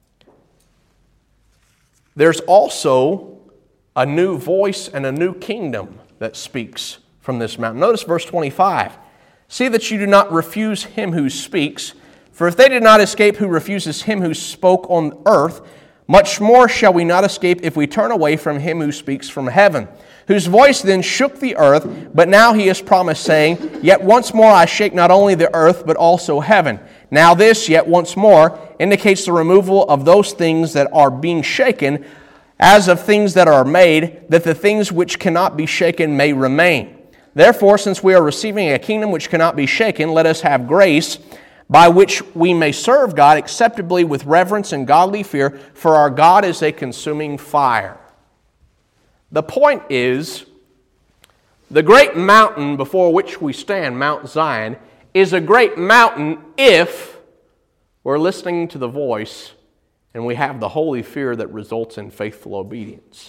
There's also a new voice and a new kingdom that speaks from this mountain. Notice verse twenty-five. See that you do not refuse him who speaks, for if they did not escape who refuses him who spoke on earth, much more shall we not escape if we turn away from him who speaks from heaven, whose voice then shook the earth, but now he has promised, saying, Yet once more I shake not only the earth, but also heaven. Now this, yet once more, indicates the removal of those things that are being shaken, as of things that are made, that the things which cannot be shaken may remain. Therefore, since we are receiving a kingdom which cannot be shaken, let us have grace by which we may serve God acceptably with reverence and godly fear, for our God is a consuming fire. The point is, the great mountain before which we stand, Mount Zion, is a great mountain if we're listening to the voice and we have the holy fear that results in faithful obedience.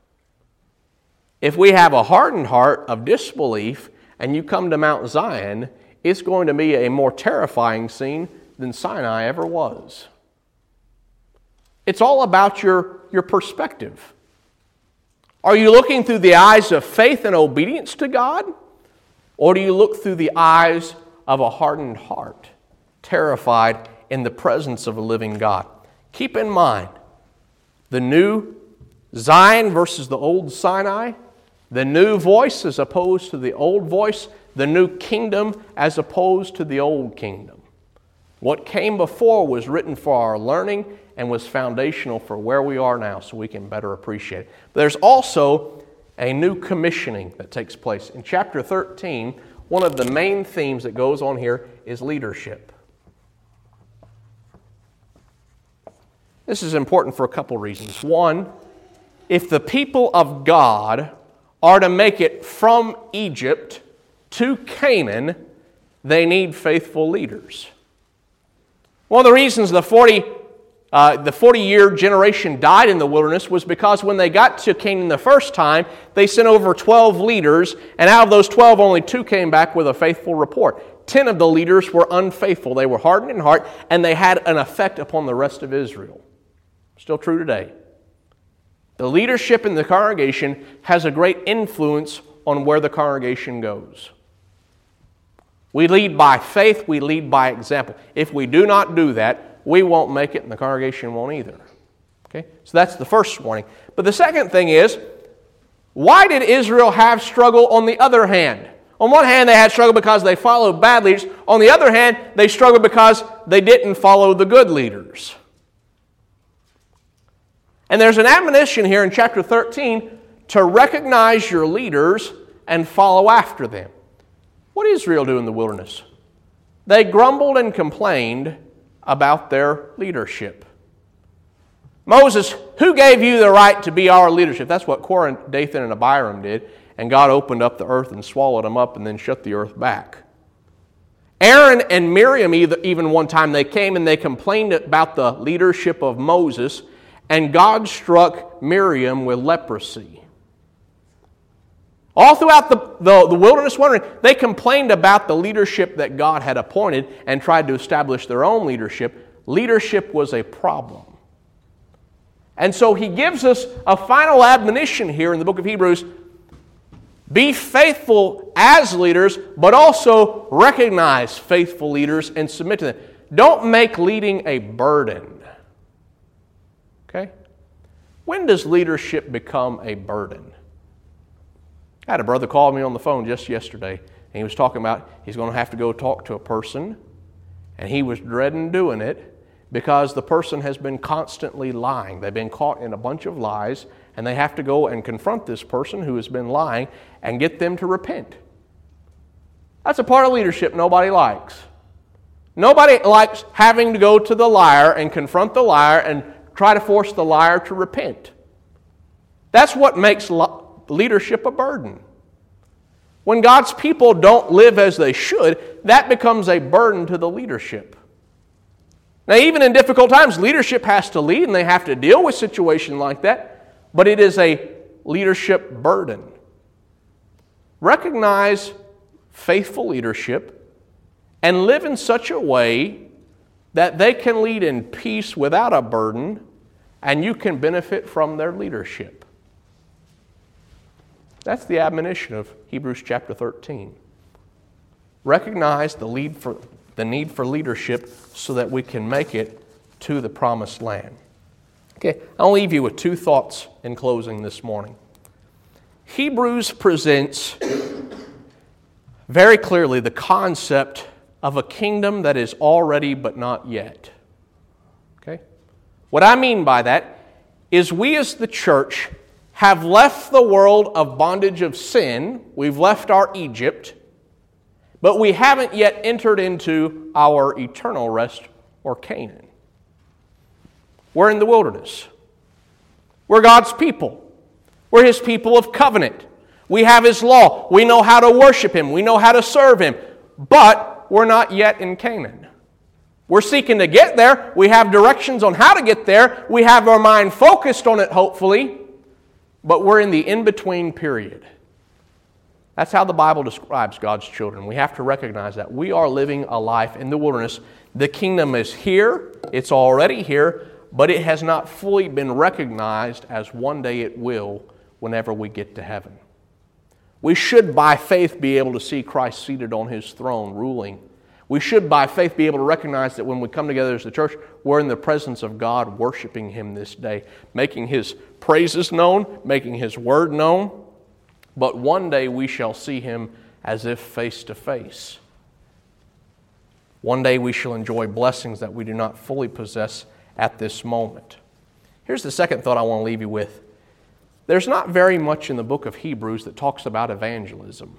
If we have a hardened heart of disbelief and you come to Mount Zion, it's going to be a more terrifying scene than Sinai ever was. It's all about your, your perspective. Are you looking through the eyes of faith and obedience to God? Or do you look through the eyes of a hardened heart, terrified in the presence of a living God? Keep in mind, the new Zion versus the old Sinai, the new voice as opposed to the old voice, the new kingdom as opposed to the old kingdom. What came before was written for our learning and was foundational for where we are now so we can better appreciate it. But there's also a new commissioning that takes place. In chapter thirteen, one of the main themes that goes on here is leadership. This is important for a couple reasons. One, if the people of God are to make it from Egypt to Canaan, they need faithful leaders. One of the reasons the forty uh, the forty-year generation died in the wilderness was because when they got to Canaan the first time, they sent over twelve leaders, and out of those twelve, only two came back with a faithful report. Ten of the leaders were unfaithful. They were hardened in heart, and they had an effect upon the rest of Israel. Still true today. The leadership in the congregation has a great influence on where the congregation goes. We lead by faith, we lead by example. If we do not do that, we won't make it and the congregation won't either. Okay? So that's the first warning. But the second thing is, why did Israel have struggle on the other hand? On one hand, they had struggle because they followed bad leaders. On the other hand, they struggled because they didn't follow the good leaders. And there's an admonition here in chapter thirteen to recognize your leaders and follow after them. What did Israel do in the wilderness? They grumbled and complained about their leadership. Moses, who gave you the right to be our leadership? That's what Korah, Dathan, and Abiram did. And God opened up the earth and swallowed them up and then shut the earth back. Aaron and Miriam, even one time, they came and they complained about the leadership of Moses, and God struck Miriam with leprosy. All throughout the, the, the wilderness wandering, they complained about the leadership that God had appointed and tried to establish their own leadership. Leadership was a problem. And so he gives us a final admonition here in the book of Hebrews. Be faithful as leaders, but also recognize faithful leaders and submit to them. Don't make leading a burden. Okay? When does leadership become a burden? I had a brother call me on the phone just yesterday, and he was talking about he's going to have to go talk to a person, and he was dreading doing it because the person has been constantly lying. They've been caught in a bunch of lies, and they have to go and confront this person who has been lying and get them to repent. That's a part of leadership nobody likes. Nobody likes having to go to the liar and confront the liar and try to force the liar to repent. That's what makes leadership a burden. When God's people don't live as they should, that becomes a burden to the leadership. Now, even in difficult times, leadership has to lead and they have to deal with situations like that, but it is a leadership burden. Recognize faithful leadership and live in such a way that they can lead in peace without a burden, and you can benefit from their leadership. That's the admonition of Hebrews chapter thirteen. Recognize the lead for the need for leadership so that we can make it to the promised land. Okay, I'll leave you with two thoughts in closing this morning. Hebrews presents very clearly the concept of a kingdom that is already but not yet. Okay? What I mean by that is we as the church have left the world of bondage of sin. We've left our Egypt, but we haven't yet entered into our eternal rest or Canaan. We're in the wilderness. We're God's people. We're His people of covenant. We have His law. We know how to worship Him. We know how to serve Him. But we're not yet in Canaan. We're seeking to get there. We have directions on how to get there. We have our mind focused on it, hopefully. But we're in the in-between period. That's how the Bible describes God's children. We have to recognize that. We are living a life in the wilderness. The kingdom is here. It's already here. But it has not fully been recognized as one day it will whenever we get to heaven. We should, by faith, be able to see Christ seated on His throne, ruling. We should, by faith, be able to recognize that when we come together as the church, we're in the presence of God, worshiping Him this day, making His praises known, making His word known. But one day we shall see Him as if face to face. One day we shall enjoy blessings that we do not fully possess at this moment. Here's the second thought I want to leave you with. There's not very much in the book of Hebrews that talks about evangelism.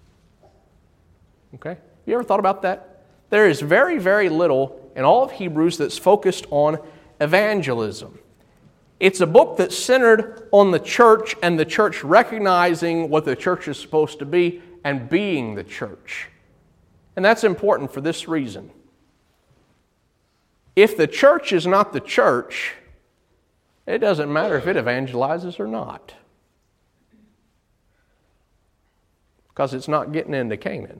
Okay? You ever thought about that? There is very, very little in all of Hebrews that's focused on evangelism. It's a book that's centered on the church and the church recognizing what the church is supposed to be and being the church. And that's important for this reason. If the church is not the church, it doesn't matter if it evangelizes or not, because it's not getting into Canaan.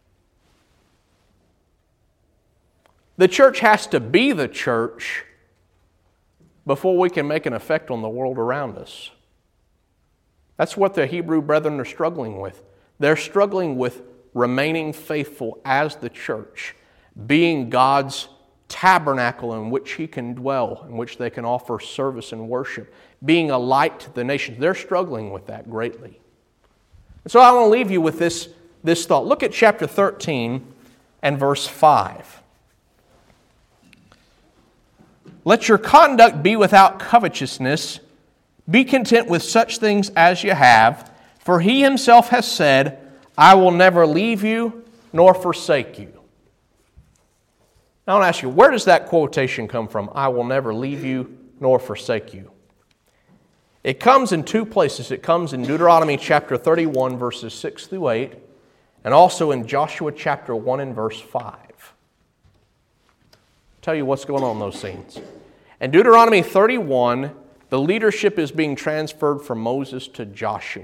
The church has to be the church before we can make an effect on the world around us. That's what the Hebrew brethren are struggling with. They're struggling with remaining faithful as the church, being God's tabernacle in which He can dwell, in which they can offer service and worship, being a light to the nations. They're struggling with that greatly. And so I want to leave you with this, this thought. Look at chapter thirteen and verse five. Let your conduct be without covetousness. Be content with such things as you have, for He Himself has said, I will never leave you nor forsake you. Now I want to ask you, where does that quotation come from? I will never leave you nor forsake you. It comes in two places. It comes in Deuteronomy chapter thirty-one, verses six through eight, and also in Joshua chapter one and verse five. I'll tell you what's going on in those scenes. In Deuteronomy thirty-one, the leadership is being transferred from Moses to Joshua.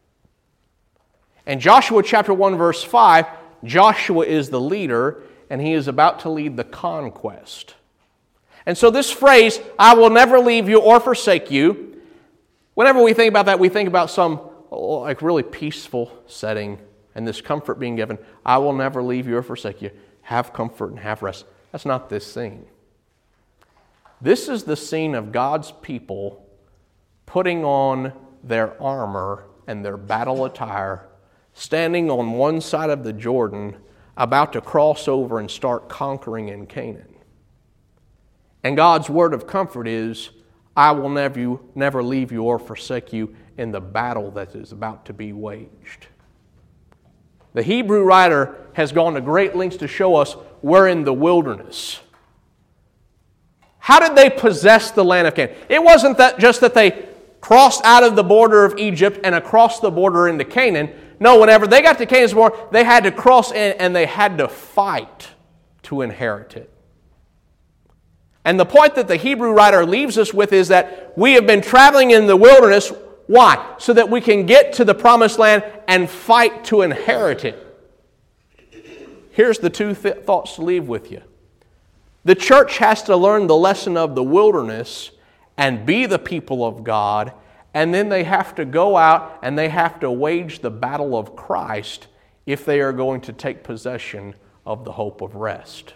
In Joshua chapter one, verse five, Joshua is the leader, and he is about to lead the conquest. And so this phrase, I will never leave you or forsake you, whenever we think about that, we think about some like really peaceful setting and this comfort being given. I will never leave you or forsake you. Have comfort and have rest. That's not this scene. This is the scene of God's people putting on their armor and their battle attire, standing on one side of the Jordan, about to cross over and start conquering in Canaan. And God's word of comfort is, I will never, you, never leave you or forsake you in the battle that is about to be waged. The Hebrew writer has gone to great lengths to show us we're in the wilderness. How did they possess the land of Canaan? It wasn't that just that they crossed out of the border of Egypt and across the border into Canaan. No, whenever they got to Canaan's border, they had to cross in and they had to fight to inherit it. And the point that the Hebrew writer leaves us with is that we have been traveling in the wilderness. Why? So that we can get to the promised land and fight to inherit it. Here's the two th- thoughts to leave with you. The church has to learn the lesson of the wilderness and be the people of God, and then they have to go out and they have to wage the battle of Christ if they are going to take possession of the hope of rest.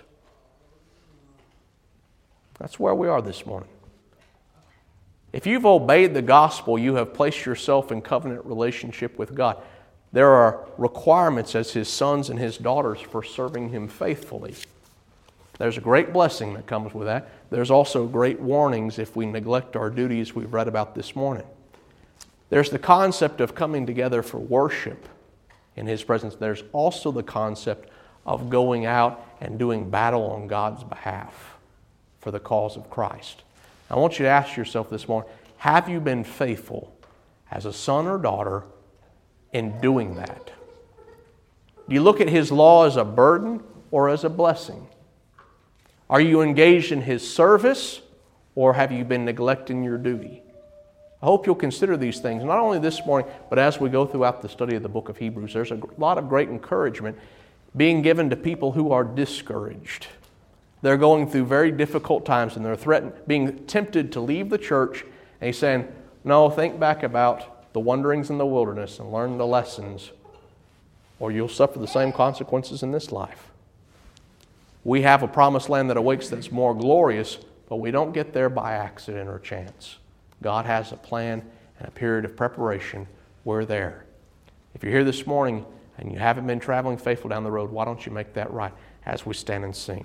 That's where we are this morning. If you've obeyed the gospel, you have placed yourself in covenant relationship with God. There are requirements as His sons and His daughters for serving Him faithfully. There's a great blessing that comes with that. There's also great warnings if we neglect our duties we've read about this morning. There's the concept of coming together for worship in His presence. There's also the concept of going out and doing battle on God's behalf for the cause of Christ. I want you to ask yourself this morning, have you been faithful as a son or daughter in doing that? Do you look at His law as a burden or as a blessing? Are you engaged in His service, or have you been neglecting your duty? I hope you'll consider these things, not only this morning, but as we go throughout the study of the book of Hebrews. There's a lot of great encouragement being given to people who are discouraged. They're going through very difficult times, and they're threatened, being tempted to leave the church, and He's saying, no, think back about the wanderings in the wilderness and learn the lessons, or you'll suffer the same consequences in this life. We have a promised land that awaits that's more glorious, but we don't get there by accident or chance. God has a plan and a period of preparation. We're there. If you're here this morning and you haven't been traveling faithful down the road, why don't you make that right as we stand and sing?